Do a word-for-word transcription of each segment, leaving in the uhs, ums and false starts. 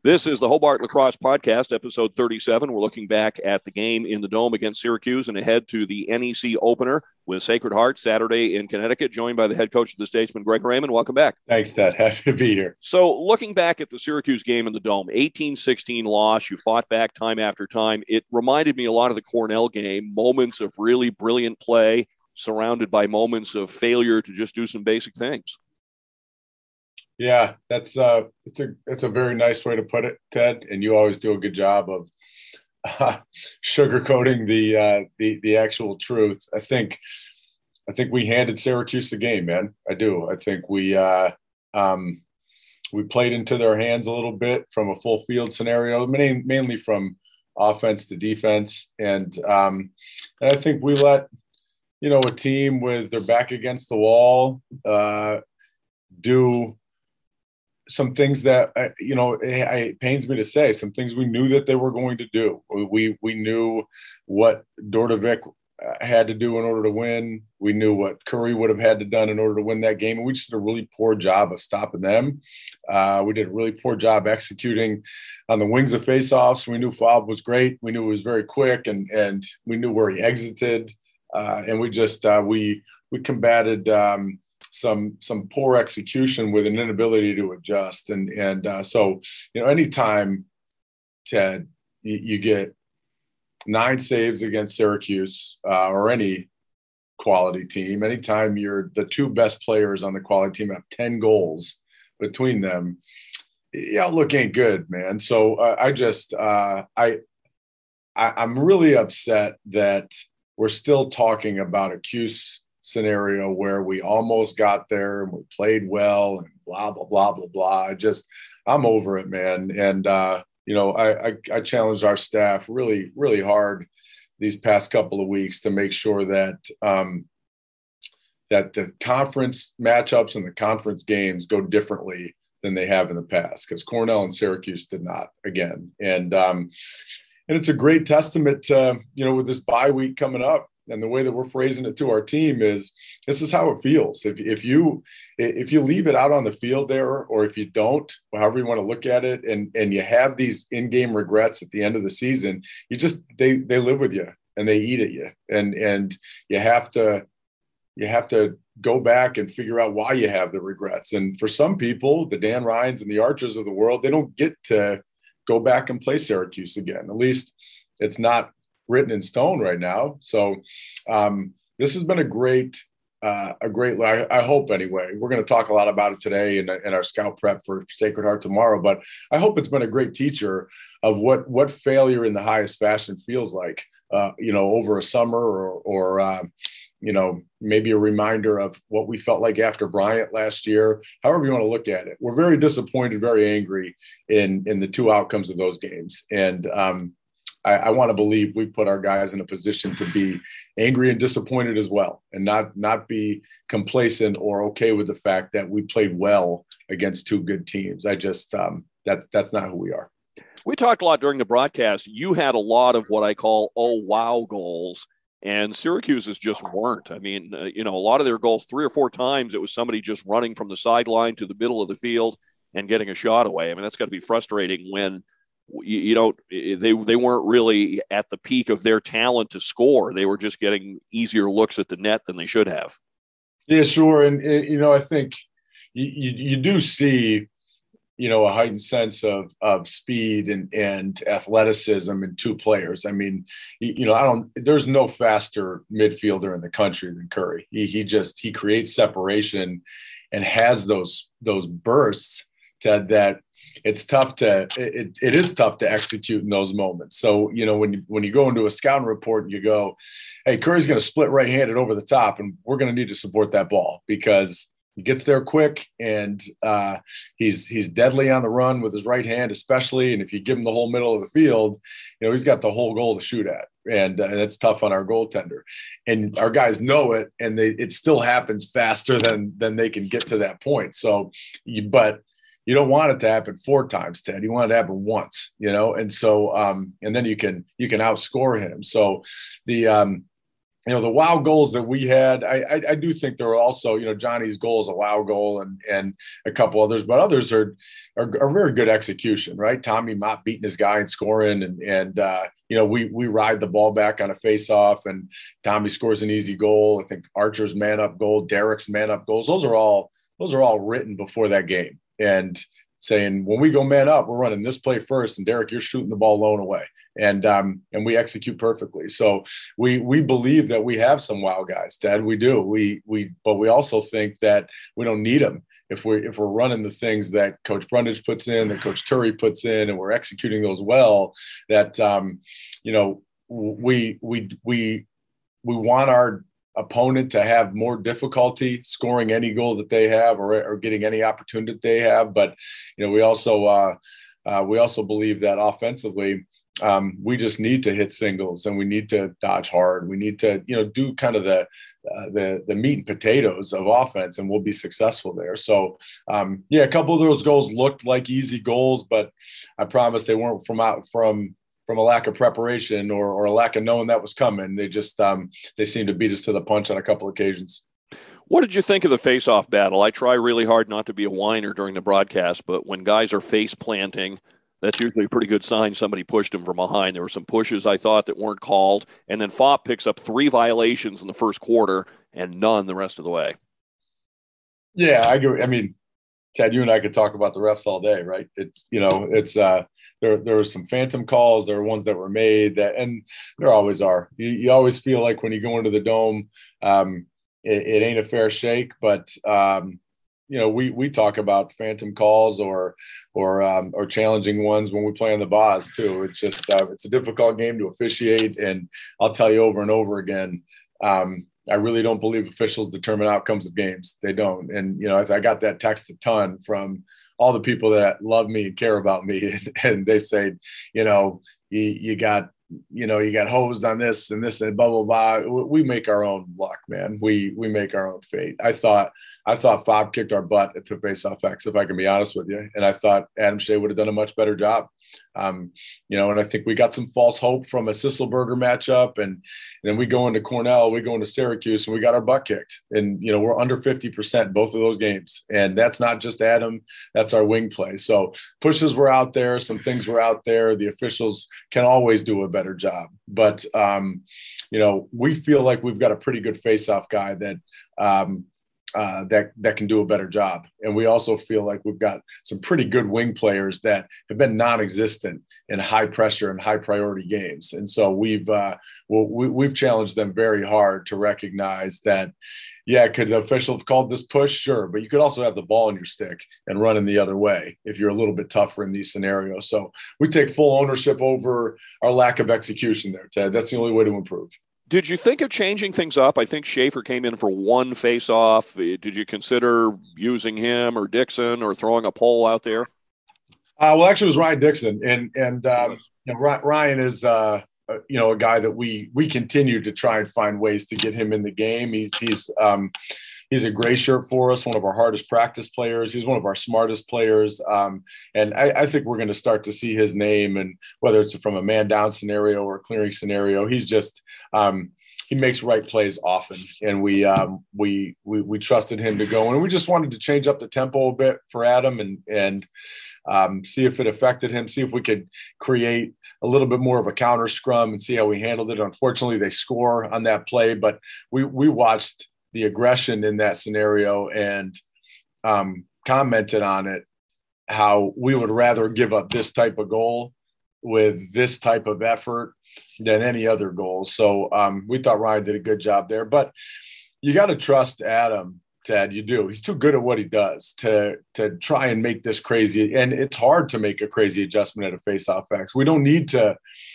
This is the Hobart Lacrosse Podcast, episode thirty-seven. We're looking back at the game in the Dome against Syracuse and ahead to the N E C opener with Sacred Heart Saturday in Connecticut, joined by the head coach of the Statesman, Greg Raymond. Welcome back. Thanks, Ted. Happy to be here. So looking back at the Syracuse game in the Dome, eighteen sixteen loss, you fought back time after time. It reminded me a lot of the Cornell game, moments of really brilliant play surrounded by moments of failure to just do some basic things. Yeah, that's uh, it's a it's a very nice way to put it, Ted. And you always do a good job of uh, sugarcoating the uh, the the actual truth. I think I think we handed Syracuse the game, man. I do. I think we uh, um, we played into their hands a little bit from a full field scenario, mainly mainly from offense to defense, and um, and I think we let you know a team with their back against the wall uh, do some things that, you know, it, it pains me to say, some things we knew that they were going to do. We we knew what Dordovic had to do in order to win. We knew what Curry would have had to done in order to win that game. And we just did a really poor job of stopping them. Uh, we did a really poor job executing on the wings of faceoffs. We knew Fob was great. We knew it was very quick, and and we knew where he exited. Uh, and we just uh, we we combated um, some some poor execution with an inability to adjust. And and uh, so, you know, anytime, Ted, you, you get nine saves against Syracuse uh, or any quality team, anytime you're the two best players on the quality team have ten goals between them, the outlook ain't good, man. So uh, I just uh, I, I I'm really upset that we're still talking about a Cuse scenario where we almost got there and we played well and blah, blah, blah, blah, blah. I just, I'm over it, man. And, uh, you know, I, I, I challenged our staff really, really hard these past couple of weeks to make sure that, um, that the conference matchups and the conference games go differently than they have in the past, because Cornell and Syracuse did not again. And, um, and it's a great testament to, you know, with this bye week coming up, and the way that we're phrasing it to our team is, this is how it feels. If if you if you leave it out on the field there, or if you don't, however you want to look at it, and and you have these in-game regrets at the end of the season, you just they they live with you and they eat at you, and and you have to you have to go back and figure out why you have the regrets. And for some people, the Dan Ryans and the Archers of the world, they don't get to go back and play Syracuse again. At least it's not written in stone right now. So um, this has been a great, uh, a great, I, I hope anyway, we're going to talk a lot about it today in, in our scout prep for Sacred Heart tomorrow, but I hope it's been a great teacher of what, what failure in the highest fashion feels like, uh, you know, over a summer, or, or uh, you know, maybe a reminder of what we felt like after Bryant last year, however you want to look at it. We're very disappointed, very angry in, in the two outcomes of those games. And, um, I, I want to believe we put our guys in a position to be angry and disappointed as well, and not not be complacent or okay with the fact that we played well against two good teams. I just um, that that's not who we are. We talked a lot during the broadcast. You had a lot of what I call oh wow goals, and Syracuse's just weren't. I mean, uh, you know, a lot of their goals, three or four times, it was somebody just running from the sideline to the middle of the field and getting a shot away. I mean, that's got to be frustrating when You, you don't, they, they weren't really at the peak of their talent to score. They were just getting easier looks at the net than they should have. Yeah, sure. And, you know, I think you, you, you do see, you know, a heightened sense of, of speed and, and athleticism in two players. I mean, you, you know, I don't, there's no faster midfielder in the country than Curry. He, he just, he creates separation and has those, those bursts, Ted, that it's tough to it, it is tough to execute in those moments. So, you know, when you, when you go into a scouting report and you go, hey, Curry's going to split right-handed over the top, and we're going to need to support that ball because he gets there quick, and uh, he's he's deadly on the run with his right hand, especially. And if you give him the whole middle of the field, you know, he's got the whole goal to shoot at, and uh, that's tough on our goaltender. And our guys know it, and they it still happens faster than than they can get to that point. So, you, but you don't want it to happen four times, Ted. You want it to happen once, you know? And so, um, and then you can, you can outscore him. So the, um, you know, the wow goals that we had, I, I, I do think there were also, you know, Johnny's goal is a wow goal, and and a couple others, but others are are, are very good execution, right? Tommy Mott beating his guy and scoring, and and uh, you know, we we ride the ball back on a face-off, and Tommy scores an easy goal. I think Archer's man up goal, Derek's man up goals. Those are all those are all written before that game, and saying when we go man up, we're running this play first, and Derek, you're shooting the ball lone away. And um, and we execute perfectly. So we we believe that we have some wow guys, Dad. We do. We we but we also think that we don't need them if we if we're running the things that Coach Brundage puts in, that Coach Turry puts in, and we're executing those well. That um, you know we we we we want our opponent to have more difficulty scoring any goal that they have, or or getting any opportunity that they have. But you know we also uh, uh, we also believe that offensively. Um, we just need to hit singles, and we need to dodge hard. We need to, you know, do kind of the uh, the the meat and potatoes of offense, and we'll be successful there. So, um, yeah, a couple of those goals looked like easy goals, but I promise they weren't from out from from a lack of preparation or or a lack of knowing that was coming. They just um, they seemed to beat us to the punch on a couple of occasions. What did you think of the face-off battle? I try really hard not to be a whiner during the broadcast, but when guys are face planting, that's usually a pretty good sign somebody pushed him from behind. There were some pushes, I thought, that weren't called. And then F O P picks up three violations in the first quarter and none the rest of the way. Yeah, I agree. I mean, Ted, you and I could talk about the refs all day, right? It's, you know, it's uh, there. There were some phantom calls. There were ones that were made that, and there always are. You, you always feel like when you go into the dome, um, it, it ain't a fair shake, but um, you know, we we talk about phantom calls or or um, or challenging ones when we play on the Boz too. It's just uh, it's a difficult game to officiate, and I'll tell you over and over again. Um, I really don't believe officials determine outcomes of games. They don't. And you know, I got that text a ton from all the people that love me and care about me, and, and they say, you know, you, you got. you know, you got hosed on this and this and blah, blah, blah. We make our own luck, man. We, we make our own fate. I thought, I thought F O B kicked our butt at the face-off X, if I can be honest with you. And I thought Adam Shea would have done a much better job. Um, you know, and I think we got some false hope from a Sisselberger matchup. And, and then we go into Cornell, we go into Syracuse, and we got our butt kicked. And, you know, we're under fifty percent both of those games. And that's not just Adam, that's our wing play. So pushes were out there, some things were out there. The officials can always do a better job. But, um, you know, we feel like we've got a pretty good face-off guy that um, – Uh, that that can do a better job. And we also feel like we've got some pretty good wing players that have been non-existent in high pressure and high priority games. And so we've uh, well, we, we've challenged them very hard to recognize that, yeah, could the official have called this push? Sure. But you could also have the ball in your stick and running the other way if you're a little bit tougher in these scenarios. So we take full ownership over our lack of execution there, Ted. That's the only way to improve. Did you think of changing things up? I think Schaefer came in for one face-off. Did you consider using him or Dixon or throwing a pole out there? Uh, well, actually, it was Ryan Dixon, and and um, you know, Ryan is uh, you know a guy that we we continue to try and find ways to get him in the game. He's he's um, he's a gray shirt for us, one of our hardest practice players. He's one of our smartest players, um, and I, I think we're going to start to see his name. And whether it's from a man down scenario or a clearing scenario, he's just um, he makes right plays often, and we um, we we we trusted him to go. And we just wanted to change up the tempo a bit for Adam and and. Um, see if it affected him, see if we could create a little bit more of a counter scrum and see how we handled it. Unfortunately, they score on that play, but we we watched the aggression in that scenario and um, commented on it, how we would rather give up this type of goal with this type of effort than any other goal. So um, we thought Ryan did a good job there, but you got to trust Adam. Ted, you do. He's too good at what he does to to try and make this crazy. And it's hard to make a crazy adjustment at a face-off X. We don't need to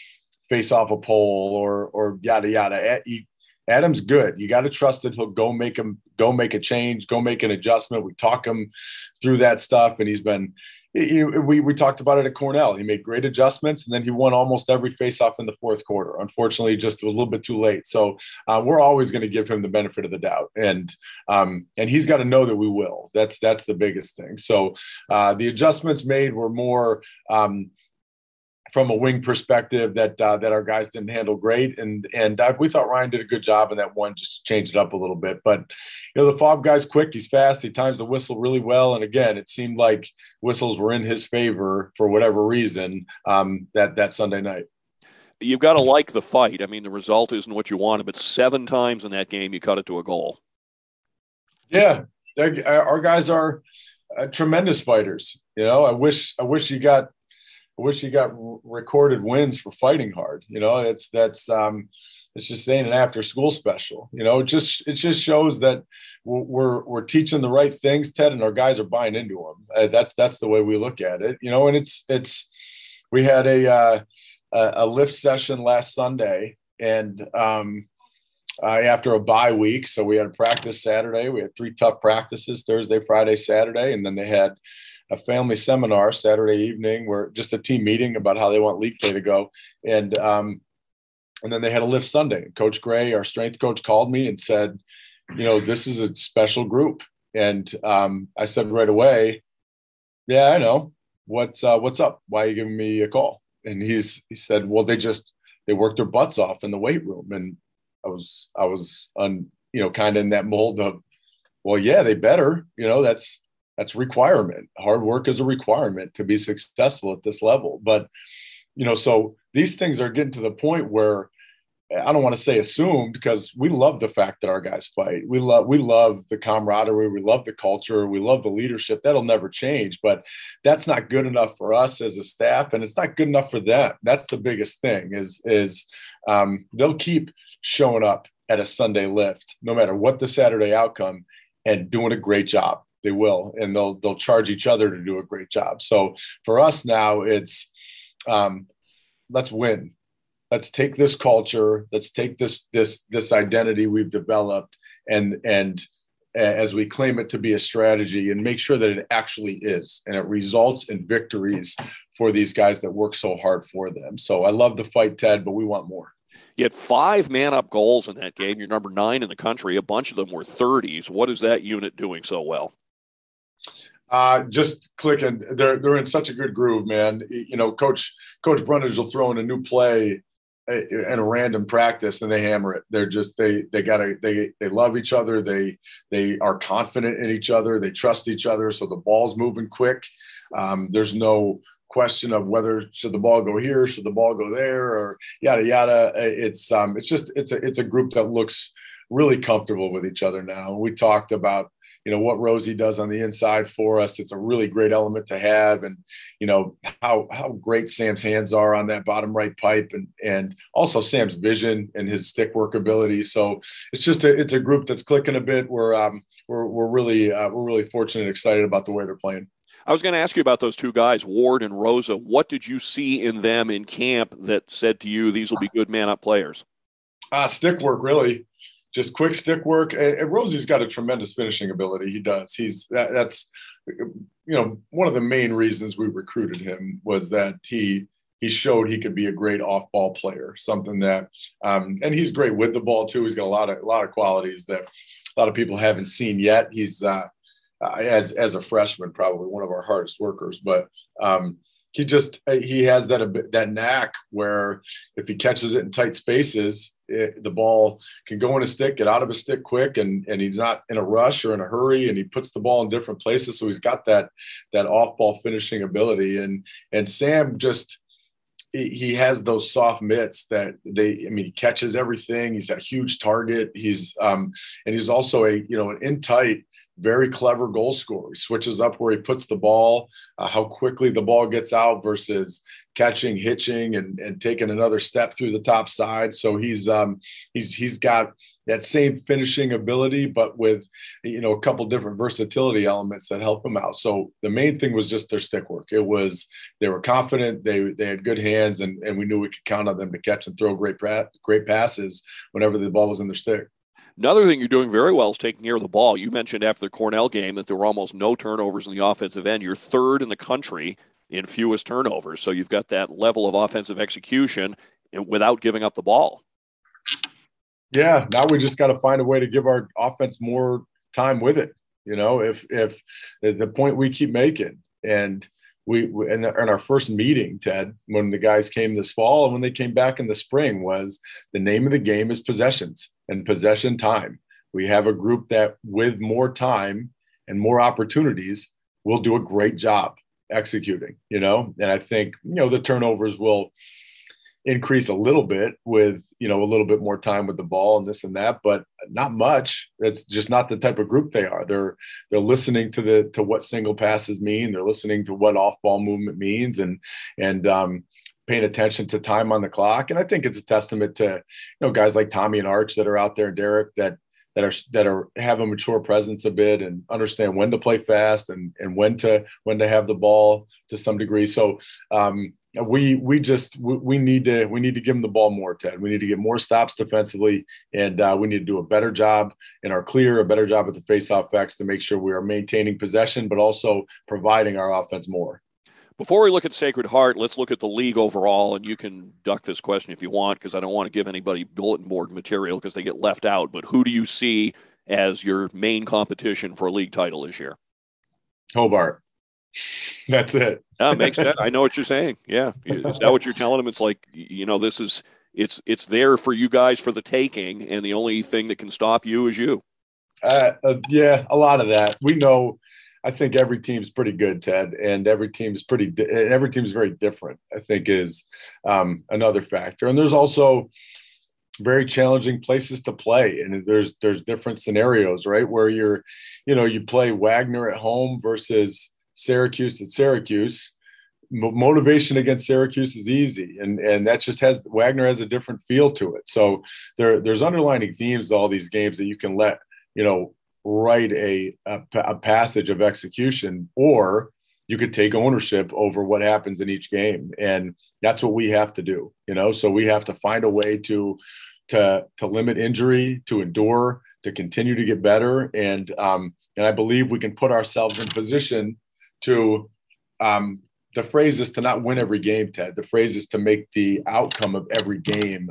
face off a pole or or yada yada. Adam's good. You got to trust that he'll go make him go make a change, go make an adjustment. We talk him through that stuff, and he's been. He, we we talked about it at Cornell. He made great adjustments, and then he won almost every face-off in the fourth quarter. Unfortunately, just a little bit too late. So uh, we're always going to give him the benefit of the doubt, and um, and he's got to know that we will. That's that's the biggest thing. So uh, the adjustments made were more um, from a wing perspective that uh, that our guys didn't handle great, and and uh, we thought Ryan did a good job in that one, just to change it up a little bit. But you know, the Fob guy's quick, he's fast, he times the whistle really well, and again, it seemed like whistles were in his favor for whatever reason um, that that Sunday night. You've got to like the fight. I mean, the result isn't what you wanted, but seven times in that game you cut it to a goal. Yeah, our guys are uh, tremendous fighters. You know, I wish I wish you got. I wish he got recorded wins for fighting hard. You know, it's that's um, it's just saying an after school special. You know, it just it just shows that we're we're teaching the right things, Ted, and our guys are buying into them. Uh, that's that's the way we look at it. You know, and it's it's we had a uh, a lift session last Sunday, and um, uh, after a bye week, so we had a practice Saturday. We had three tough practices: Thursday, Friday, Saturday, and then they had a family seminar Saturday evening, where just a team meeting about how they want league play to go. And, um, and then they had a lift Sunday. Coach Gray, our strength coach, called me and said, you know, this is a special group. And um, I said right away, yeah, I know. What's, uh, what's up? Why are you giving me a call? And he's, he said, well, they just, they worked their butts off in the weight room. And I was, I was, un, you know, kind of in that mold of, well, yeah, they better, you know, that's, That's requirement. Hard work is a requirement to be successful at this level. But, you know, so these things are getting to the point where I don't want to say assumed, because we love the fact that our guys fight. We love, we love the camaraderie. We love the culture. We love the leadership. That'll never change, but that's not good enough for us as a staff. And it's not good enough for them. That's the biggest thing is, is um, they'll keep showing up at a Sunday lift, no matter what the Saturday outcome, and doing a great job. They will, and they'll they'll charge each other to do a great job. So for us now, it's um, let's win. Let's take this culture. Let's take this this this identity we've developed, and and as we claim it to be a strategy, and make sure that it actually is, and it results in victories for these guys that work so hard for them. So I love the fight, Ted, but we want more. You had five man-up goals in that game. You're number nine in the country. A bunch of them were thirties. What is that unit doing so well? Uh, just clicking. They're they're in such a good groove, man. You know, Coach Coach Brundage will throw in a new play in a random practice, and they hammer it. They're just they they gotta they they love each other. They they are confident in each other. They trust each other. So the ball's moving quick. Um, there's no question of whether should the ball go here, should the ball go there, or yada yada. It's um it's just it's a it's a group that looks really comfortable with each other now. We talked about, you know, what Rosie does on the inside for us. It's a really great element to have. And, you know, how, how great Sam's hands are on that bottom right pipe, and, and also Sam's vision and his stick work ability. So it's just, a, it's a group that's clicking a bit. We're, um, we're, we're really, uh, we're really fortunate and excited about the way they're playing. I was going to ask you about those two guys, Ward and Rosa. What did you see in them in camp that said to you, these will be good man-up players? Uh, stick work, really. Just quick stick work. And, and Rosie's got a tremendous finishing ability. He does. He's that, that's, you know, one of the main reasons we recruited him was that he he showed he could be a great off-ball player, something that, um, and he's great with the ball too. He's got a lot of a lot of qualities that a lot of people haven't seen yet. He's uh, uh, as as a freshman, probably one of our hardest workers, but um, he just he has that that knack where if he catches it in tight spaces, it, the ball can go in a stick, get out of a stick quick, and and he's not in a rush or in a hurry, and he puts the ball in different places. So he's got that that off ball finishing ability, and and Sam just he, he has those soft mitts that they. I mean, he catches everything. He's a huge target. He's um and he's also a you know an in tight, very clever goal scorer. He switches up where he puts the ball, uh, how quickly the ball gets out versus catching, hitching, and, and taking another step through the top side. So he's um, he's he's got that same finishing ability, but with you know a couple different versatility elements that help him out. So the main thing was just their stick work. It was they were confident, they they had good hands, and and we knew we could count on them to catch and throw great great passes whenever the ball was in their stick. Another thing you're doing very well is taking care of the ball. You mentioned after the Cornell game that there were almost no turnovers in the offensive end. You're third in the country in fewest turnovers. So you've got that level of offensive execution without giving up the ball. Yeah, now we just got to find a way to give our offense more time with it. You know, if if the point we keep making, and we, we in, in our first meeting, Ted, when the guys came this fall and when they came back in the spring, was the name of the game is possessions and possession time. We have a group that with more time and more opportunities will do a great job executing, you know, and I think, you know, the turnovers will increase a little bit with, you know, a little bit more time with the ball and this and that, but not much. It's just not the type of group they are. They're, they're listening to the, to what single passes mean. They're listening to what off ball movement means and, and, um, paying attention to time on the clock. And I think it's a testament to, you know, guys like Tommy and Arch that are out there, Derek, that, that are, that are, have a mature presence a bit and understand when to play fast and, and when to, when to have the ball to some degree. So, um, we we just we, we need to we need to give them the ball more, Ted. We need to get more stops defensively, and uh, we need to do a better job in our clear, a better job at the faceoff X to make sure we are maintaining possession, but also providing our offense more. Before we look at Sacred Heart, let's look at the league overall, and you can duck this question if you want, because I don't want to give anybody bulletin board material because they get left out. But who do you see as your main competition for a league title this year? Hobart. That's it. That makes sense. I know what you're saying. Yeah. Is that what you're telling them? It's like, you know, this is, it's, it's there for you guys for the taking. And the only thing that can stop you is you. Uh, uh, yeah, a lot of that. We know, I think every team's pretty good, Ted, and every team's pretty, di- and every team's very different, I think is um, another factor. And there's also very challenging places to play. And there's, there's different scenarios, right? Where you're, you know, you play Wagner at home versus Syracuse at Syracuse. Motivation against Syracuse is easy, and and that just has Wagner has a different feel to it. So there there's underlining themes to all these games that you can let, you know, write a, a a passage of execution, or you could take ownership over what happens in each game, and that's what we have to do, you know. So we have to find a way to to to limit injury, to endure, to continue to get better, and um and I believe we can put ourselves in position to um, the phrase is to not win every game, Ted. The phrase is to make the outcome of every game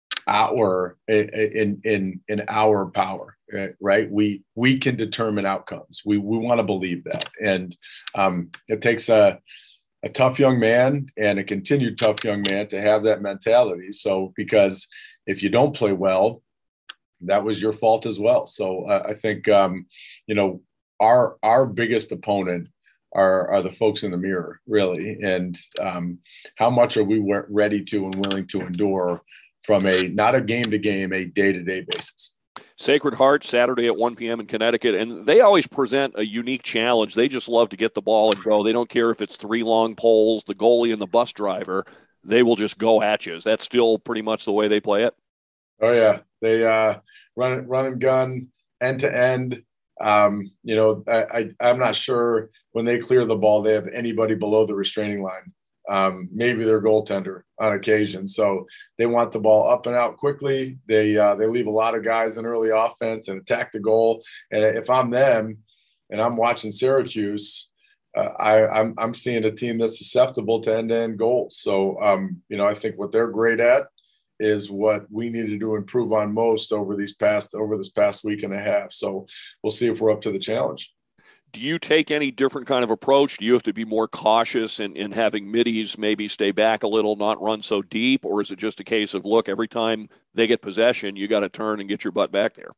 our in in in our power, right? We we can determine outcomes. We we want to believe that, and um, it takes a a tough young man and a continued tough young man to have that mentality. So because if you don't play well, that was your fault as well. So uh, I think um, you know our our biggest opponent are are the folks in the mirror, really, and um, how much are we ready to and willing to endure from a not a game to game, a day to day basis. Sacred Heart, Saturday at one p.m. in Connecticut, and they always present a unique challenge. They just love to get the ball and go. They don't care if it's three long poles, the goalie and the bus driver. They will just go at you. Is that still pretty much the way they play it? Oh yeah, they uh, run it, run and gun, end to end. Um, you know, I, I, I'm not sure when they clear the ball, they have anybody below the restraining line. Um, maybe their goaltender on occasion. So they want the ball up and out quickly. They uh, they leave a lot of guys in early offense and attack the goal. And if I'm them and I'm watching Syracuse, uh, I, I'm I'm seeing a team that's susceptible to end-to-end goals. So um, you know, I think what they're great at is what we needed to improve on most over these past over this past week and a half. So we'll see if we're up to the challenge. Do you take any different kind of approach? Do you have to be more cautious in, in having middies maybe stay back a little, not run so deep? Or is it just a case of, look, every time they get possession, you got to turn and get your butt back there?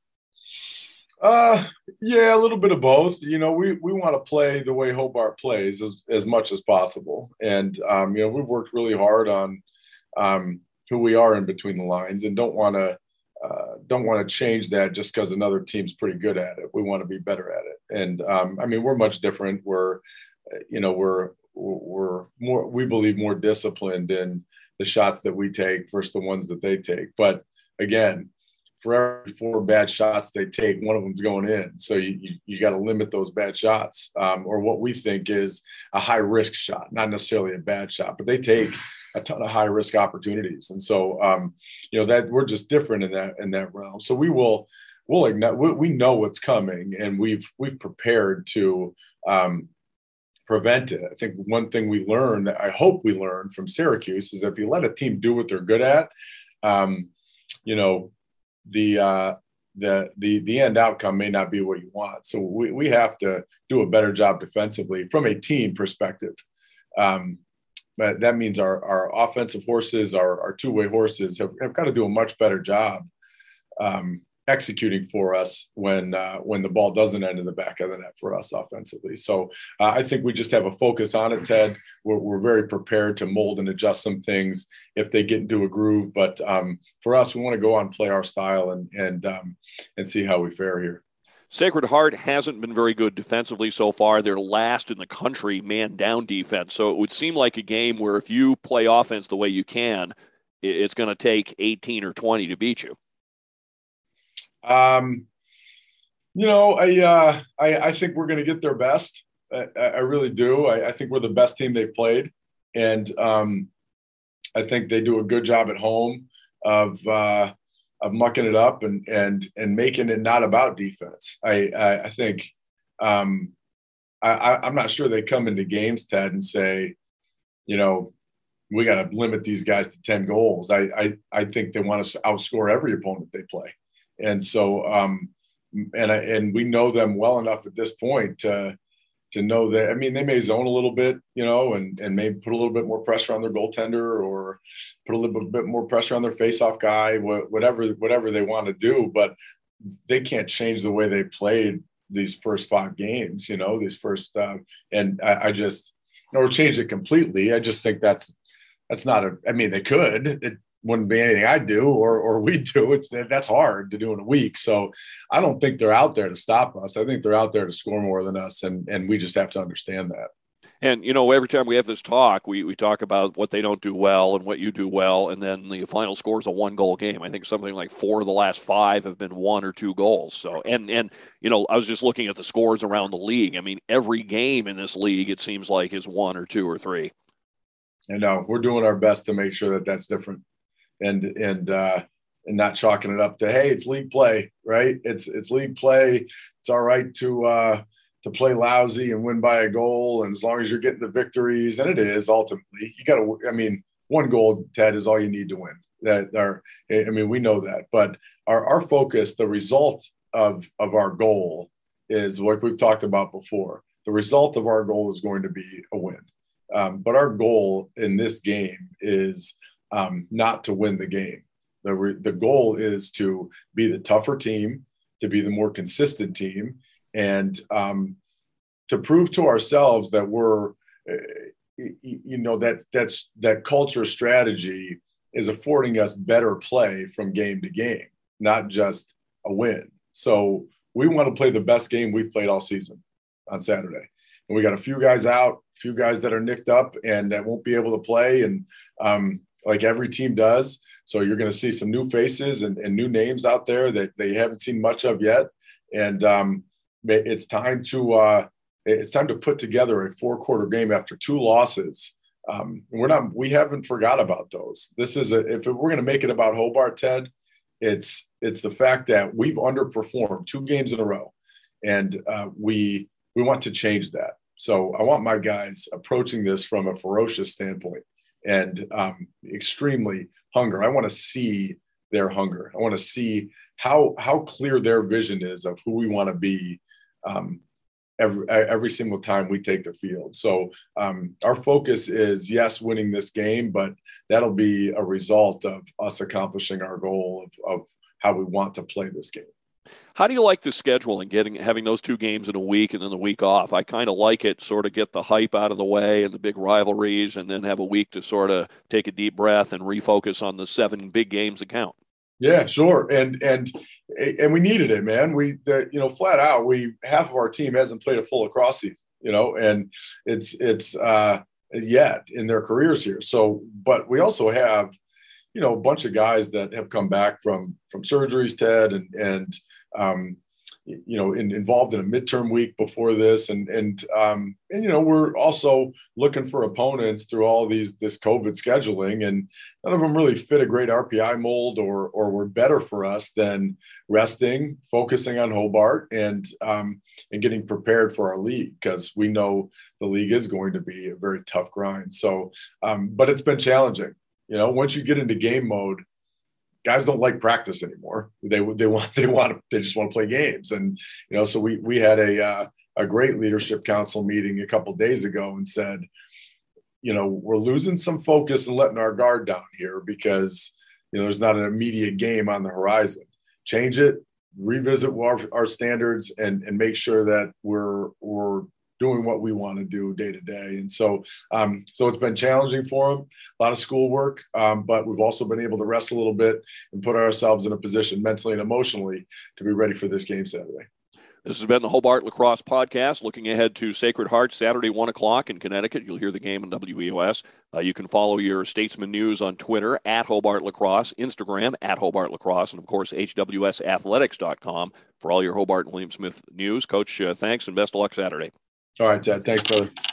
Uh, yeah, a little bit of both. You know, we, we want to play the way Hobart plays as, as much as possible. And, um, you know, we've worked really hard on um, who we are in between the lines and don't want to uh, don't want to change that just because another team's pretty good at it. We want to be better at it. And um, I mean, we're much different. We're, you know, we're we're more we believe more disciplined in the shots that we take versus the ones that they take. But again, for every four bad shots they take, one of them's going in. So you you, you got to limit those bad shots, um, or what we think is a high risk shot, not necessarily a bad shot, but they take a ton of high risk opportunities. And so, um, you know, that we're just different in that, in that realm. So we will, we'll ignite, we, we know what's coming and we've, we've prepared to um, prevent it. I think one thing we learned that I hope we learned from Syracuse is that if you let a team do what they're good at, um, you know, the, uh, the, the, the end outcome may not be what you want. So we, we have to do a better job defensively from a team perspective. Um, but that means our, our offensive horses, our, our two-way horses have, have got to do a much better job um, executing for us when uh, when the ball doesn't end in the back of the net for us offensively. So uh, I think we just have a focus on it, Ted. We're, we're very prepared to mold and adjust some things if they get into a groove. But um, for us, we want to go on and play our style and and um, and see how we fare here. Sacred Heart hasn't been very good defensively so far. They're last in the country man-down defense. So it would seem like a game where if you play offense the way you can, it's going to take eighteen or twenty to beat you. Um, you know, I, uh, I, I think we're going to get their best. I, I really do. I, I think we're the best team they've played. And um, I think they do a good job at home of, uh, of mucking it up and, and, and making it not about defense. I, I, I think um, I, I'm not sure they come into games, Ted, and say, you know, we got to limit these guys to ten goals. I, I, I think they want us to outscore every opponent they play. And so, um, and I, and we know them well enough at this point to to know that. I mean, they may zone a little bit, you know, and and maybe put a little bit more pressure on their goaltender or put a little bit more pressure on their faceoff guy, whatever whatever they want to do. But they can't change the way they played these first five games, you know, these first. Uh, and I, I just or change it completely. I just think that's that's not a. I mean, they could. It, wouldn't be anything I do or or we do. It's that's hard to do in a week. So I don't think they're out there to stop us. I think they're out there to score more than us, and and we just have to understand that. And you know, every time we have this talk, we we talk about what they don't do well and what you do well, and then the final score is a one goal game. I think something like four of the last five have been one or two goals. So and and you know, I was just looking at the scores around the league. I mean, every game in this league, it seems like, is one or two or three. I know we're doing our best to make sure that that's different. And and uh, and not chalking it up to, hey, it's league play, right? It's it's league play. It's all right to uh, to play lousy and win by a goal, and as long as you're getting the victories, and it is ultimately, you got to. I mean, one goal, Ted, is all you need to win. That are, I mean, we know that, but our our focus, the result of of our goal, is like we've talked about before. The result of our goal is going to be a win, um, but our goal in this game is. Um, not to win the game. The, re- the goal is to be the tougher team, to be the more consistent team, and um, to prove to ourselves that we're, uh, you know, that that's that culture strategy is affording us better play from game to game, not just a win. So we want to play the best game we've played all season on Saturday. And we got a few guys out, a few guys that are nicked up and that won't be able to play. And um, like every team does. So you're going to see some new faces and, and new names out there that they haven't seen much of yet. And um, it's time to uh, it's time to put together a four quarter game after two losses. Um, and we're not we haven't forgot about those. This is a, if we're going to make it about Hobart, Ted, it's it's the fact that we've underperformed two games in a row, and uh, we we want to change that. So I want my guys approaching this from a ferocious standpoint. And um, extremely hunger. I want to see their hunger. I want to see how how clear their vision is of who we want to be um, every every single time we take the field. So um, our focus is, yes, winning this game, but that'll be a result of us accomplishing our goal of, of how we want to play this game. How do you like the schedule and getting having those two games in a week and then the week off? I kind of like it, sort of get the hype out of the way and the big rivalries, and then have a week to sort of take a deep breath and refocus on the seven big games that count. Yeah, sure, and and and we needed it, man. We, the, you know, flat out, we half of our team hasn't played a full lacrosse season, you know, and it's it's uh, yet in their careers here. So, but we also have, you know, a bunch of guys that have come back from from surgeries, Ted, and and um, you know, in, involved in a midterm week before this. And, and, um, and, you know, we're also looking for opponents through all these, this COVID scheduling, and none of them really fit a great R P I mold or, or were better for us than resting, focusing on Hobart, and, um, and getting prepared for our league, because we know the league is going to be a very tough grind. So, um, but it's been challenging. You know, once you get into game mode, guys don't like practice anymore. They they want they want to, they just want to play games. And you know, so we we had a uh, a great leadership council meeting a couple of days ago and said, you know, we're losing some focus and letting our guard down here because, you know, there's not an immediate game on the horizon. Change it, revisit our, our standards, and and make sure that we're we're doing what we want to do day to day. And so, um, so it's been challenging for them, a lot of schoolwork, um, but we've also been able to rest a little bit and put ourselves in a position mentally and emotionally to be ready for this game Saturday. This has been the Hobart Lacrosse Podcast, looking ahead to Sacred Heart Saturday, one o'clock in Connecticut. You'll hear the game on W E O S. Uh, you can follow your Statesman News on Twitter, at Hobart Lacrosse, Instagram, at Hobart Lacrosse, and, of course, H W S athletics dot com for all your Hobart and William Smith news. Coach, uh, thanks, and best of luck Saturday. All right, Ted. Thanks, brother.